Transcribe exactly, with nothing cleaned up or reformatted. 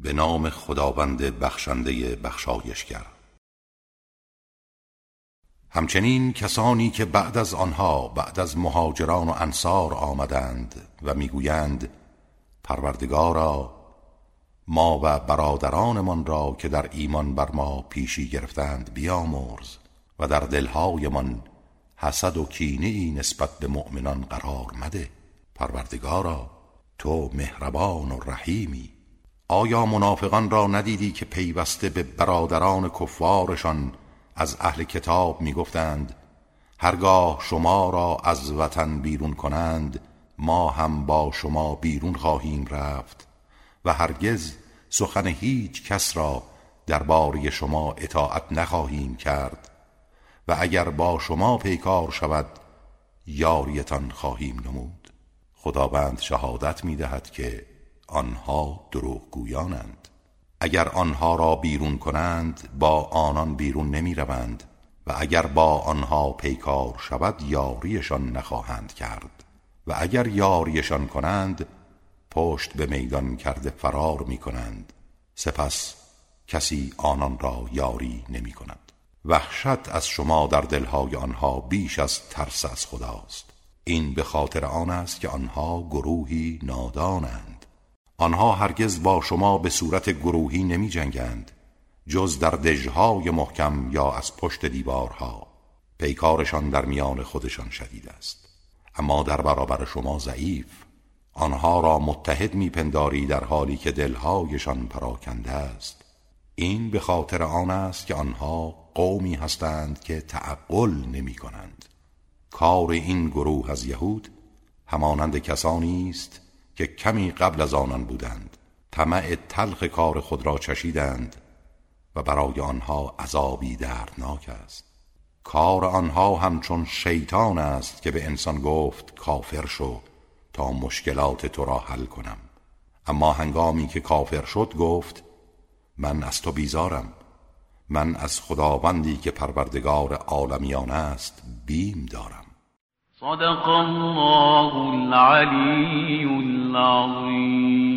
به نام خداوند بخشنده بخشایشگر. همچنین کسانی که بعد از آنها، بعد از مهاجران و انصار آمدند و میگویند پروردگارا ما و برادرانمان را که در ایمان بر ما پیشی گرفتند بیامرز و در دلهایمان حسد و کینه‌ای نسبت به مؤمنان قرار مده. پروردگارا تو مهربان و رحیمی. آیا منافقان را ندیدی که پیوسته به برادران کفارشان از اهل کتاب می گفتند هرگاه شما را از وطن بیرون کنند ما هم با شما بیرون خواهیم رفت و هرگز سخن هیچ کس را درباره شما اطاعت نخواهیم کرد و اگر با شما پیکار شود یاریتان خواهیم نمود. خداوند شهادت می دهد که آنها دروغگویانند. اگر آنها را بیرون کنند با آنان بیرون نمی روند و اگر با آنها پیکار شود یاریشان نخواهند کرد و اگر یاریشان کنند پشت به میدان کرده فرار می کنند، سپس کسی آنان را یاری نمی کند. وحشت از شما در دلهای آنها بیش از ترس از خداست. این به خاطر آن است که آنها گروهی نادانند. آنها هرگز با شما به صورت گروهی نمی جنگند جز در دژهای محکم یا از پشت دیوارها. پیکارشان در میان خودشان شدید است اما در برابر شما ضعیف. آنها را متحد می پنداری در حالی که دلهایشان پراکنده است. این به خاطر آن است که آنها قومی هستند که تعقل نمی کنند. کار این گروه از یهود همانند کسانی است که کمی قبل از آنان بودند، طمع تلخ کار خود را چشیدند و برای آنها عذابی دردناک است. کار آنها همچون شیطان است که به انسان گفت کافر شو تا مشکلات تو را حل کنم، اما هنگامی که کافر شد گفت من از تو بیزارم، من از خداوندی که پروردگار عالمیان است بیم دارم. صدق الله العلی العظیم.